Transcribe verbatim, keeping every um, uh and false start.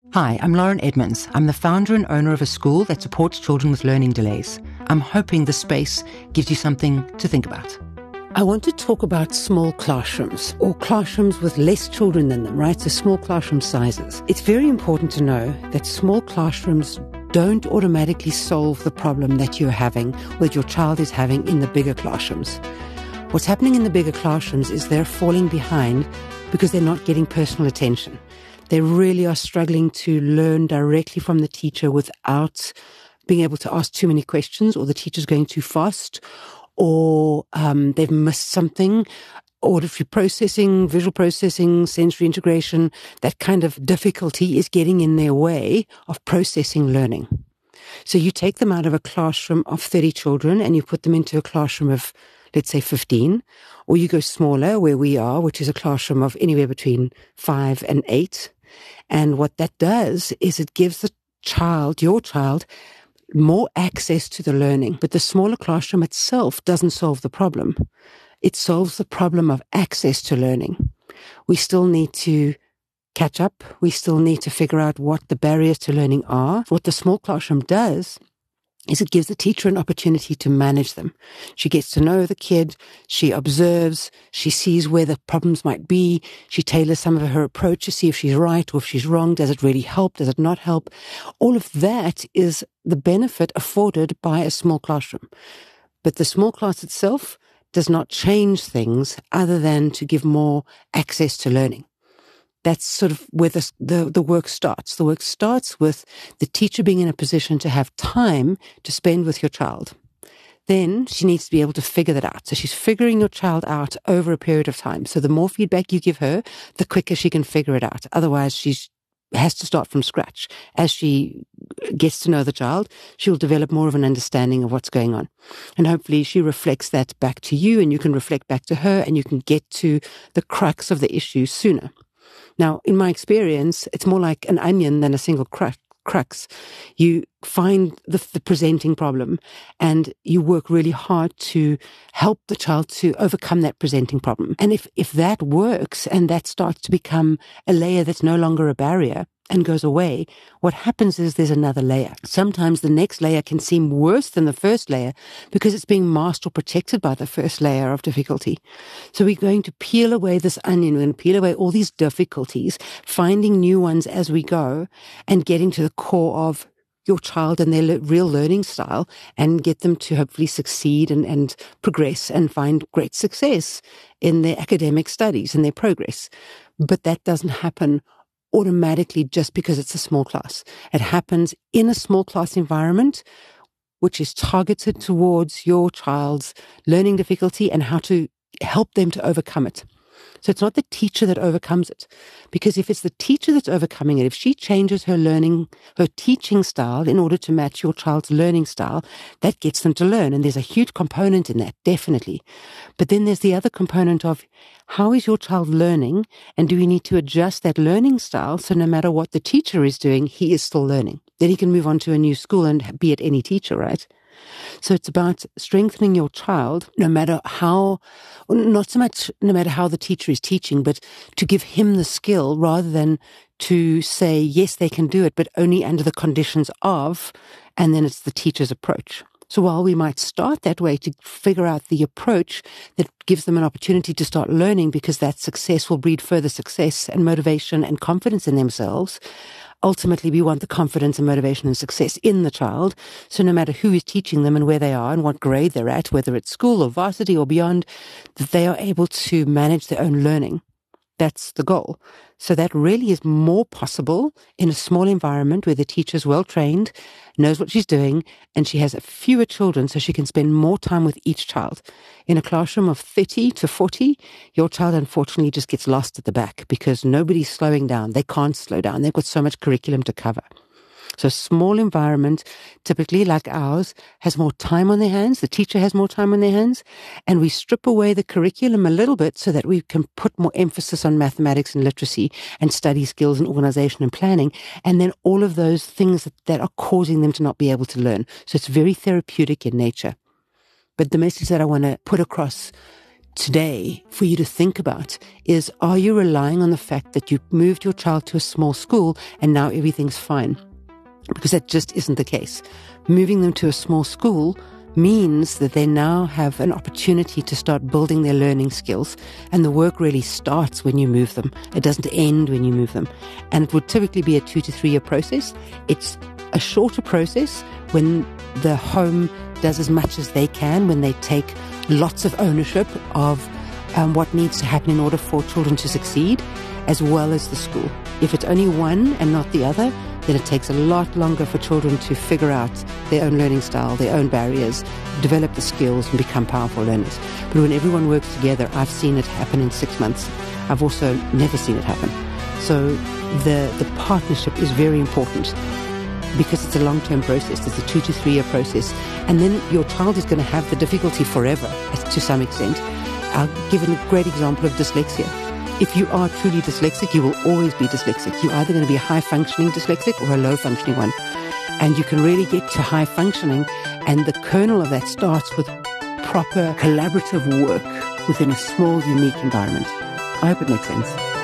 Hi, I'm Lauren Edmonds. I'm the founder and owner of a school that supports children with learning delays. I'm hoping this space gives you something to think about. I want to talk about small classrooms, or classrooms with less children than them, right? So small classroom sizes. It's very important to know that small classrooms don't automatically solve the problem that you're having, or that your child is having in the bigger classrooms. What's happening in the bigger classrooms is they're falling behind because they're not getting personal attention. They really are struggling to learn directly from the teacher without being able to ask too many questions, or the teacher's going too fast, or um, they've missed something, auditory processing, visual processing, sensory integration. That kind of difficulty is getting in their way of processing learning. So you take them out of a classroom of thirty children and you put them into a classroom of, let's say, fifteen, or you go smaller where we are, which is a classroom of anywhere between five and eight. And what that does is it gives the child, your child, more access to the learning. But the smaller classroom itself doesn't solve the problem. It solves the problem of access to learning. We still need to catch up. We still need to figure out what the barriers to learning are. What the small classroom does is it gives the teacher an opportunity to manage them. She gets to know the kid, she observes, she sees where the problems might be, she tailors some of her approach to see if she's right or if she's wrong. Does it really help? Does it not help? All of that is the benefit afforded by a small classroom. But the small class itself does not change things other than to give more access to learning. That's sort of where the, the, the work starts. The work starts with the teacher being in a position to have time to spend with your child. Then she needs to be able to figure that out. So she's figuring your child out over a period of time. So the more feedback you give her, the quicker she can figure it out. Otherwise, she has to start from scratch. As she gets to know the child, she'll develop more of an understanding of what's going on. And hopefully she reflects that back to you, and you can reflect back to her, and you can get to the crux of the issue sooner. Now, in my experience, it's more like an onion than a single crack, crux. You find the, the presenting problem and you work really hard to help the child to overcome that presenting problem. And if, if that works and that starts to become a layer that's no longer a barrier and goes away, what happens is there's another layer. Sometimes the next layer can seem worse than the first layer because it's being masked or protected by the first layer of difficulty. So we're going to peel away this onion, we're going to peel away all these difficulties, finding new ones as we go, and getting to the core of your child and their le- real learning style, and get them to hopefully succeed and, and progress and find great success in their academic studies and their progress. But that doesn't happen automatically just because it's a small class. It happens in a small class environment, which is targeted towards your child's learning difficulty and how to help them to overcome it. So it's not the teacher that overcomes it, because if it's the teacher that's overcoming it, if she changes her learning, her teaching style in order to match your child's learning style, that gets them to learn. And there's a huge component in that, definitely. But then there's the other component of how is your child learning, and do we need to adjust that learning style so no matter what the teacher is doing, he is still learning. Then he can move on to a new school and be at any teacher, right? So it's about strengthening your child, no matter how, not so much no matter how the teacher is teaching, but to give him the skill rather than to say, yes, they can do it, but only under the conditions of, and then it's the teacher's approach. So while we might start that way to figure out the approach that gives them an opportunity to start learning, because that success will breed further success and motivation and confidence in themselves, ultimately we want the confidence and motivation and success in the child. So no matter who is teaching them and where they are and what grade they're at, whether it's school or varsity or beyond, that they are able to manage their own learning. That's the goal. So that really is more possible in a small environment where the teacher's well trained, knows what she's doing, and she has fewer children so she can spend more time with each child. In a classroom of thirty to forty, your child unfortunately just gets lost at the back because nobody's slowing down. They can't slow down. They've got so much curriculum to cover. So a small environment, typically like ours, has more time on their hands. The teacher has more time on their hands. And we strip away the curriculum a little bit so that we can put more emphasis on mathematics and literacy and study skills and organization and planning. And then all of those things that, that are causing them to not be able to learn. So it's very therapeutic in nature. But the message that I want to put across today for you to think about is, are you relying on the fact that you moved your child to a small school and now everything's fine? Because that just isn't the case. Moving them to a small school means that they now have an opportunity to start building their learning skills, and the work really starts when you move them. It doesn't end when you move them. And it would typically be a two to three year process. It's a shorter process when the home does as much as they can, when they take lots of ownership of um, what needs to happen in order for children to succeed, as well as the school. If it's only one and not the other, then it takes a lot longer for children to figure out their own learning style, their own barriers, develop the skills and become powerful learners. But when everyone works together, I've seen it happen in six months. I've also never seen it happen. So the, the partnership is very important, because it's a long-term process. It's a two to three year process. And then your child is going to have the difficulty forever, to some extent. I'll give a great example of dyslexia. If you are truly dyslexic, you will always be dyslexic. You're either going to be a high-functioning dyslexic or a low-functioning one. And you can really get to high-functioning, and the kernel of that starts with proper collaborative work within a small, unique environment. I hope it makes sense.